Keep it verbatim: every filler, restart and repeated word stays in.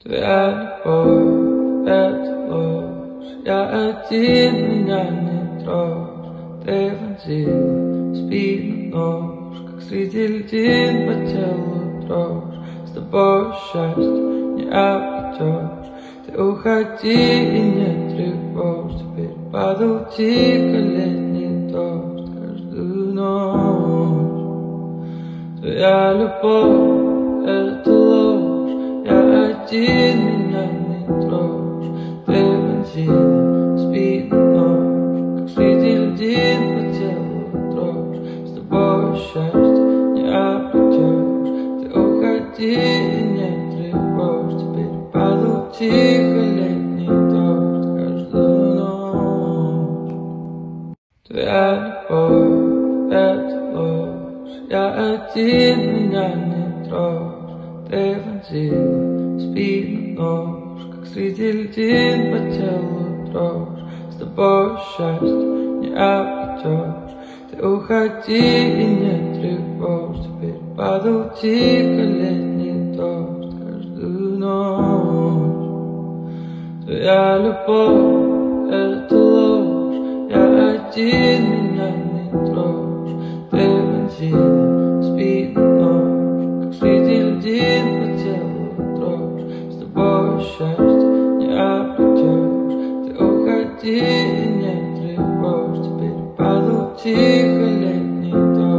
Твоя любовь — это ложь. Я один, меня не трожь. Ты вонзила в спину нож, как среди льдин по телу дрожь. С тобой счастье не обретешь. Ты уходи и не тревожь. Теперь падал тихо летний дождь каждую ночь. Твоя любовь — это ложь. Я один, меня не трожь. Ты вонзила в спину нож, как среди льдин по телу дрожь. С тобой счастье не обретешь. Ты уходи и не тревожь. Теперь падал тихо летний дождь каждую ночь. Твоя любовь — это ложь. Я один, меня не трожь. Ты вонзила в спину нож, как среди льдин по телу дрожь. С тобой счастье не обретешь. Ты уходи и не тревожь. Теперь падал тихо летний дождь каждую ночь. Твоя любовь